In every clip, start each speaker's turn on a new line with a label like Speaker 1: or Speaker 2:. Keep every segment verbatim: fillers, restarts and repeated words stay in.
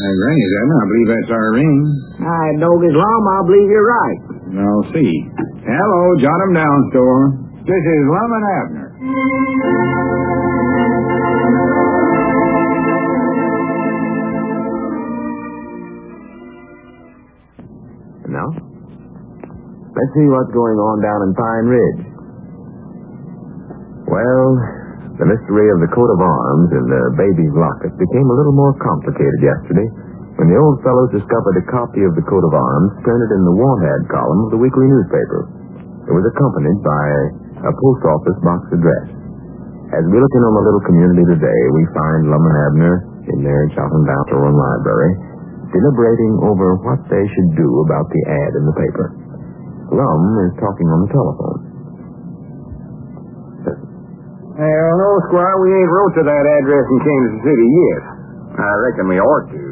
Speaker 1: Uh, Granny's Abner, I believe that's our ring.
Speaker 2: I dog is Lum, I believe you're right.
Speaker 1: I'll see. Hello, jot 'em down, store. This is Lum and Abner.
Speaker 3: Now, let's see what's going on down in Pine Ridge. Well, the mystery of the coat of arms and the baby's locket became a little more complicated yesterday when the old fellows discovered a copy of the coat of arms printed in the wanted column of the weekly newspaper. It was accompanied by a post office box address. As we look in on the little community today, we find Lum and Abner in their Charlton Downtown library deliberating over what they should do about the ad in the paper. Lum is talking on the telephone.
Speaker 1: Well, no, Squire, we ain't wrote to that address in Kansas City yet. I reckon we ought to.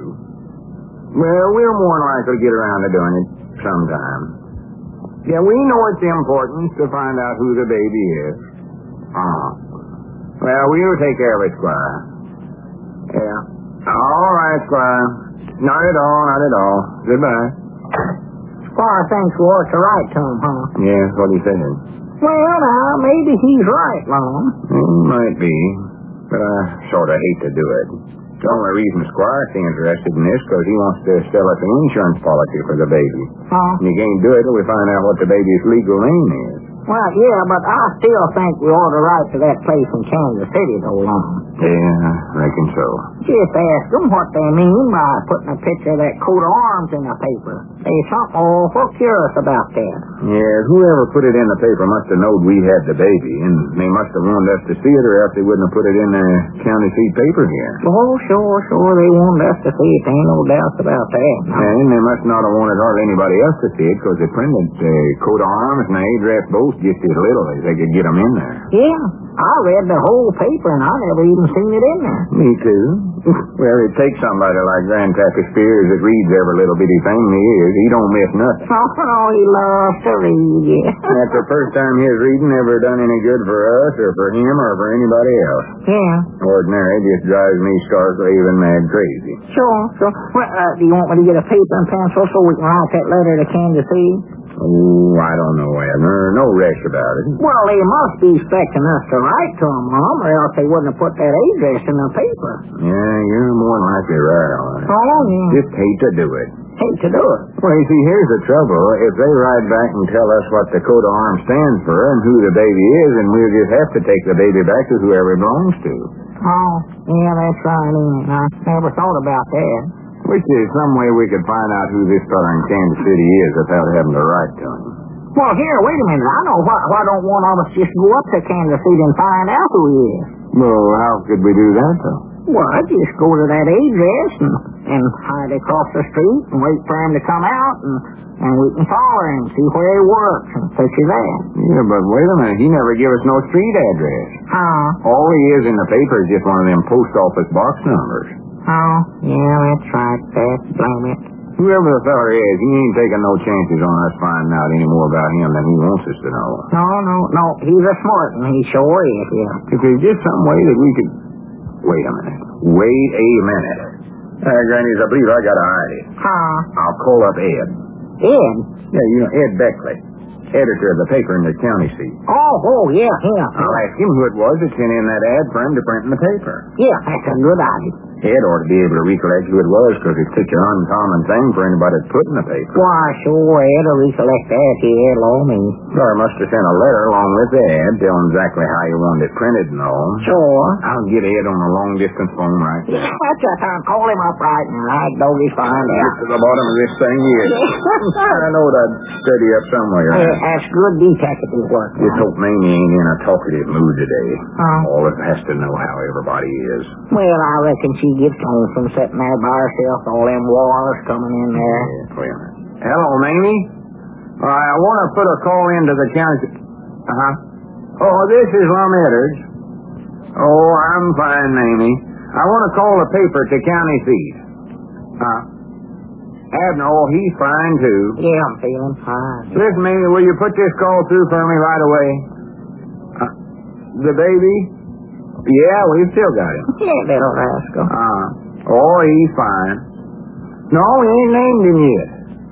Speaker 1: Well, we're more than likely to get around to doing it sometime. Yeah, we know it's important to find out who the baby is. Uh-huh. Well, we'll take care of it, Squire. Yeah. All right, Squire. Not at all, not at all. Goodbye.
Speaker 2: Squire thinks we ought to write to him, huh?
Speaker 1: Yes, what he said.
Speaker 2: Well, now, maybe he's right, Lum.
Speaker 1: Mm, might be, but I sort of hate to do it. The only reason Squire's interested in this is because he wants to sell us an insurance policy for the baby.
Speaker 2: Huh?
Speaker 1: And you can't do it till we find out what the baby's legal name is.
Speaker 2: Well, yeah, but I still think we ought to write to that place in Kansas City, though, Lum.
Speaker 1: Yeah, I reckon so.
Speaker 2: Just ask them what they mean by putting a picture of that coat of arms in the paper. There's something awful curious about that.
Speaker 1: Yeah, whoever put it in the paper must have known we had the baby, and they must have wanted us to see it, or else they wouldn't have put it in the county seat paper here.
Speaker 2: Oh, sure, sure, they wanted us to see it. There ain't no doubt about that.
Speaker 1: And they must not have wanted hardly anybody else to see it, because they printed the coat of arms and the address both just as little as they could get them in there.
Speaker 2: Yeah, I read the whole paper, and I never even seen it in there.
Speaker 1: Me too. Well, it takes somebody like Grandpappy Spears that reads every little bitty thing he is. He don't miss nothing.
Speaker 2: Oh, no, he loves to read, yeah.
Speaker 1: That's the first time his reading ever done any good for us, or for him, or for anybody else.
Speaker 2: Yeah.
Speaker 1: Ordinary just drives me stark raving mad crazy.
Speaker 2: Sure, sure. Well, uh, do you want me to get a paper and pencil so we can write that letter to Kansas City?
Speaker 1: Oh, I don't know, Abner. No rush about it.
Speaker 2: Well, they must be expecting us to write to them, Mom, or else they wouldn't have put that address in the paper.
Speaker 1: Yeah, you're more than likely right on it.
Speaker 2: Oh, yeah.
Speaker 1: Just hate to do it.
Speaker 2: Hate to do it.
Speaker 1: Well, you see, here's the trouble. If they write back and tell us what the coat of arms stands for and who the baby is, then we'll just have to take the baby back to whoever it belongs to.
Speaker 2: Oh, yeah, that's right, ain't it? I never thought about that.
Speaker 1: Wish there's some way we could find out who this fella in Kansas City is without having to write to him.
Speaker 2: Well, here, wait a minute. I know. Why, why don't one of us just go up to Kansas City and find out who he is?
Speaker 1: Well, how could we do that, though?
Speaker 2: Well, I'd just go to that address and, and hide across the street and wait for him to come out, and, and we can follow him, see where he works, and such as that.
Speaker 1: Yeah, but wait a minute. He never gave us no street address.
Speaker 2: Huh?
Speaker 1: All he is in the paper is just one of them post office box numbers.
Speaker 2: Oh, yeah, that's right. That's blame it.
Speaker 1: Whoever the fella is, he ain't taking no chances on us finding out any more about him than he wants us to know.
Speaker 2: No, no, no. He's a smart one. He sure is, yeah.
Speaker 1: If there's just some way that we could... Wait a minute. Wait a minute. Uh, Grannies, I believe I got an idea.
Speaker 2: Huh?
Speaker 1: I'll call up Ed.
Speaker 2: Ed?
Speaker 1: Yeah, you know, Ed Beckley, editor of the paper in the county seat.
Speaker 2: Oh, oh, yeah, yeah.
Speaker 1: I'll ask him who it was that sent in that ad for him to print in the paper.
Speaker 2: Yeah, that's a good idea.
Speaker 1: Ed ought to be able to recollect who it was, because it's such an uncommon thing for anybody to put in the paper.
Speaker 2: Why, sure, Ed will recollect that, yeah, along me.
Speaker 1: Or must have sent a letter along with the ad, telling exactly how you wanted it printed and all.
Speaker 2: Sure.
Speaker 1: I'll get Ed on a long-distance phone right there.
Speaker 2: That's just time. Call him up right now. I'd know he's find out.
Speaker 1: Get to the bottom of this thing here. I know I'd steady up somewhere.
Speaker 2: Yeah, that's good detective work.
Speaker 1: Just hope Mamie ain't in a talkative mood today.
Speaker 2: Huh?
Speaker 1: All of us has to know how everybody is.
Speaker 2: Well, I reckon she gets home from sitting there by herself, all them wars coming in there.
Speaker 1: Yeah, wait a minute. Hello, Mamie? Uh, I want to put a call into the county... Uh-huh. Oh, this is Lum Edwards. Oh, I'm fine, Mamie. I want to call the paper to county seat. Uh, Abner, oh, he's fine, too.
Speaker 2: Yeah, I'm feeling fine.
Speaker 1: Listen, Mamie, will you put this call through for me right away? Uh, the baby? Yeah, we've still got him.
Speaker 2: Yeah, little rascal.
Speaker 1: Uh, oh, he's fine. No, we ain't named him yet.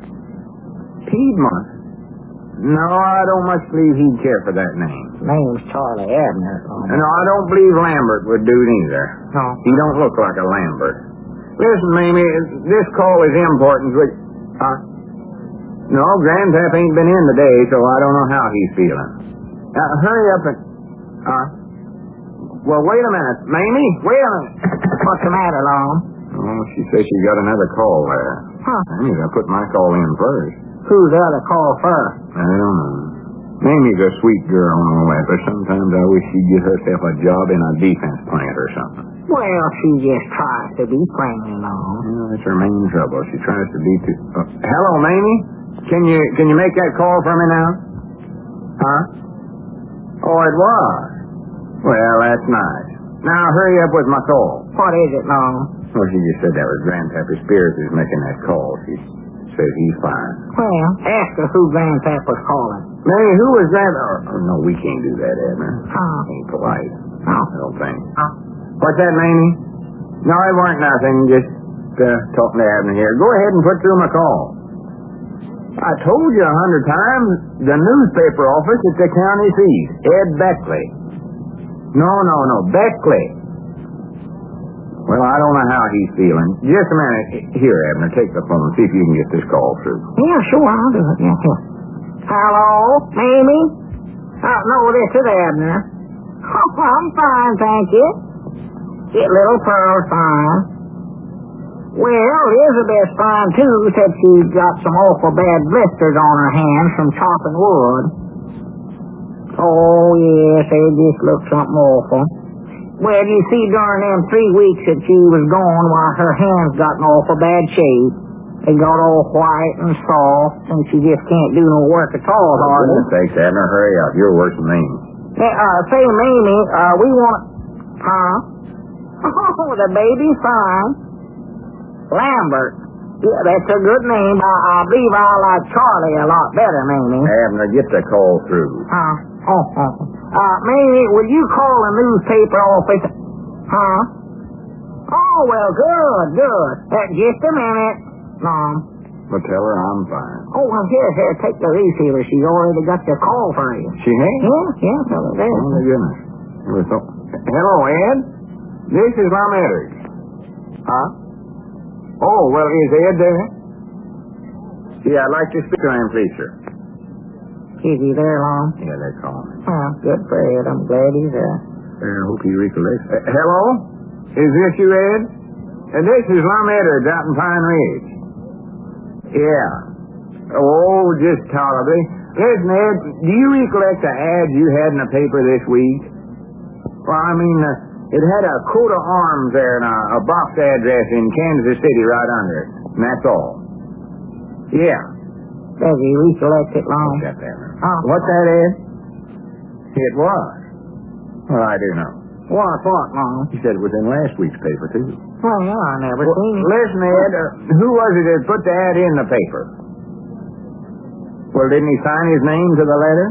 Speaker 1: Piedmont? No, I don't much believe he'd care for that name.
Speaker 2: Name's Charlie Abner.
Speaker 1: No, I don't believe Lambert would do neither.
Speaker 2: No.
Speaker 1: He don't look like a Lambert. Listen, Mamie, this call is important. But, huh? No, Grandpap ain't been in today, so I don't know how he's feeling. Now, hurry up and... Huh? Well, wait a minute. Mamie, wait a minute.
Speaker 2: What's the matter, Long?
Speaker 1: Oh, she says she got another call there.
Speaker 2: Huh.
Speaker 1: I need to put my call in first.
Speaker 2: Who's the other call first?
Speaker 1: I don't know. Mamie's a sweet girl and all that, but sometimes I wish she'd get herself a job in a defense plant or something.
Speaker 2: Well, she just tries to be friendly, Long.
Speaker 1: Well, that's her main trouble. She tries to be too... Uh, hello, Mamie? Can you can you make that call for me now? Huh? Oh, it was. Well, that's nice. Now, hurry up with my call.
Speaker 2: What is it, Long?
Speaker 1: Well, she just said that was Grandpappy Spears who's making that call. She says he's fine.
Speaker 2: Well, ask her who Grandpap was calling.
Speaker 1: Mamie, who was that? Oh, oh, no, we can't do that, Edna.
Speaker 2: Huh?
Speaker 1: Ain't polite.
Speaker 2: No.
Speaker 1: I don't think.
Speaker 2: Huh?
Speaker 1: What's that, Mamie? No, it weren't nothing. Just uh, talking to Abner here. Go ahead and put through my call. I told you a hundred times, the newspaper office at the county seat. Ed Beckley. No, no, no, Beckley. Well, I don't know how he's feeling. Just a minute. Here, Abner, take the phone. See if you can get this call through.
Speaker 2: Yeah, sure, I'll do it. Yeah, sure. Hello, Mamie? Uh, no, this is Abner. Oh, I'm fine, thank you. Get little Pearl's fine. Well, Elizabeth's fine, too, said she's got some awful bad blisters on her hands from chopping wood. Oh, yes, they just look something awful. Well, you see, during them three weeks that she was gone, why, her hands got in awful bad shape. They got all white and soft, and she just can't do no work at all,
Speaker 1: For
Speaker 2: hardly.
Speaker 1: goodness sakes, Abner, hurry up. You're worse than me.
Speaker 2: Hey, uh, say, Mamie, uh, we want... Huh? Oh, the baby's fine. Lambert. Yeah, that's a good name. I, I believe I like Charlie a lot better, Mamie.
Speaker 1: Abner, get the call through.
Speaker 2: Huh? Oh, oh. Uh, Mamie, will you call the newspaper office? Huh? Oh, well, good, good. Uh, just a minute, Mom.
Speaker 1: But tell her I'm fine.
Speaker 2: Oh, well, here, here, take the receiver. She's already got your call for you.
Speaker 1: She has?
Speaker 2: Yeah, yeah, tell her there.
Speaker 1: Oh, my goodness. It was so- Hello, Ed. This is Lum Edders. Huh? Oh, well, is Ed there? Yeah, I'd like to speak to him, please, sir.
Speaker 2: Is he there, Long?
Speaker 1: Yeah, they call me.
Speaker 2: Oh, good for Ed. I'm glad he's there.
Speaker 1: I hope he recollects. Uh, hello? Is this you, Ed? Uh, this is Lum Edders out in Pine Ridge. Yeah. Oh, just tolerably. Listen, Ed, do you recollect the ad you had in the paper this week? Well, I mean, uh, it had a coat of arms there and a, a box address in Kansas City right under it. And that's all. Yeah.
Speaker 2: Does he recollect it, Long?
Speaker 1: Got that one.
Speaker 2: Oh.
Speaker 1: What's that, Ed? It was. Well, I do know.
Speaker 2: What, what, Long?
Speaker 1: He said it was in last week's paper, too.
Speaker 2: Well, yeah, I never
Speaker 1: Well,
Speaker 2: seen it.
Speaker 1: listen, Ed, uh, who was it that put the ad in the paper? Well, didn't he sign his name to the letter?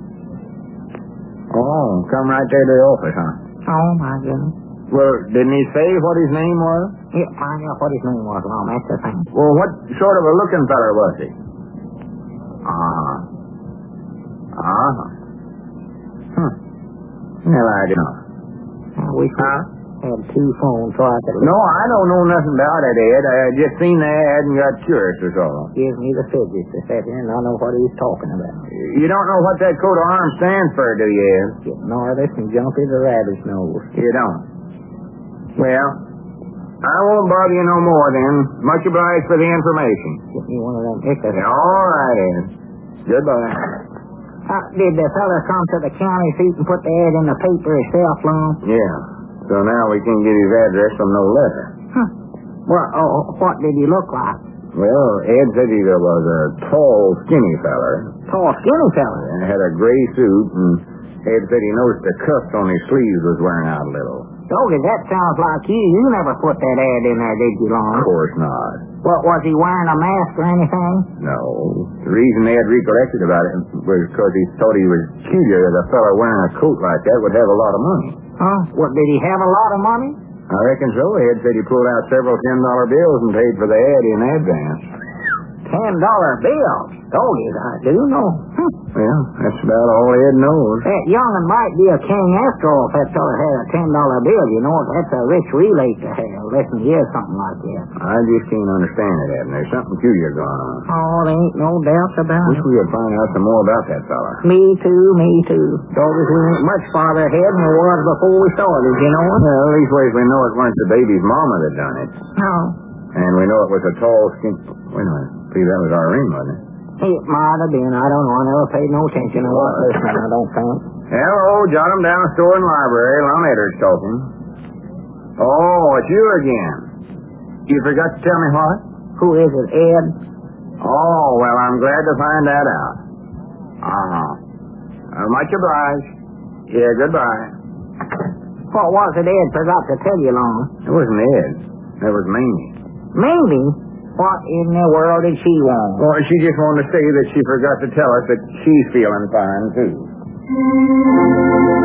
Speaker 1: Oh, come right there to the office, huh?
Speaker 2: Oh, my goodness.
Speaker 1: Well, didn't he say what his name was?
Speaker 2: Yeah, find out what his name was, Long. That's the thing.
Speaker 1: Well, what sort of a looking feller was he? Uh-huh. Uh-huh. Hmm. Well, I don't know.
Speaker 2: I wish we
Speaker 1: Huh?
Speaker 2: had two phones so I could
Speaker 1: No, I don't know nothing about it, Ed. I just seen the ad and got curious or so.
Speaker 2: give me the fidgets this afternoon. I know what he's talking about.
Speaker 1: You don't know what that coat of arms stands for, do you, Ed?
Speaker 2: Get Northern and Jumpy the rabbit's nose.
Speaker 1: You don't. Well, I won't bother you no more then. Much obliged for the information.
Speaker 2: Get me one of them ickers.
Speaker 1: Yeah, all right, Ed. Goodbye.
Speaker 2: Uh, did the fella come to the county seat and put the ad in the paper himself, Long?
Speaker 1: Yeah. So now we can get his address from no letter.
Speaker 2: Huh. Well, oh, what did he look like?
Speaker 1: Well, Ed said he was a tall, skinny feller.
Speaker 2: Tall, skinny fella.
Speaker 1: And had a gray suit, and Ed said he noticed the cuffs on his sleeves was wearing out a little.
Speaker 2: Doggy, that sounds like you. You never put that ad in there, did you, Long?
Speaker 1: Of course not.
Speaker 2: What, was he wearing a mask or anything?
Speaker 1: No. The reason Ed recollected about it was because he thought he was cuter that a feller wearing a coat like that would have a lot of money.
Speaker 2: Huh? What, did he have a lot of money?
Speaker 1: I reckon so. Ed said he pulled out several ten-dollar bills and paid for the ad in advance.
Speaker 2: Ten-dollar bills? Doggies, I do know. Hm.
Speaker 1: Well, that's about all Ed knows.
Speaker 2: That young'un might be a king after all if that fella had a ten-dollar bill. You know, that's a rich relate to have. Listen here, something like that.
Speaker 1: I just can't understand it, Ed. There's something peculiar going on.
Speaker 2: Oh, there ain't no doubt about
Speaker 1: Wish
Speaker 2: it.
Speaker 1: we could find out some more about that fella.
Speaker 2: Me too, me too. Doggies, we ain't much farther ahead than we was before we started, you know?
Speaker 1: Well, at least ways we know it weren't the baby's mama that done it.
Speaker 2: No.
Speaker 1: And we know it was a tall, skin... Wait a minute. See, that was our ring, wasn't it?
Speaker 2: It might have been. I don't know. I never paid no attention to what listening, I don't think.
Speaker 1: Hello, jot 'em down store and library. Lum Edwards talking. Oh, it's you again. You forgot to tell me what?
Speaker 2: Who is it, Ed?
Speaker 1: Oh, well, I'm glad to find that out. Uh-huh. Uh, much obliged. Yeah, goodbye.
Speaker 2: What was it Ed forgot to tell you, Long?
Speaker 1: It wasn't Ed. That was Mamie.
Speaker 2: Mamie? What in the world did she want?
Speaker 1: Well, she just wanted to say that she forgot to tell us that she's feeling fine, too.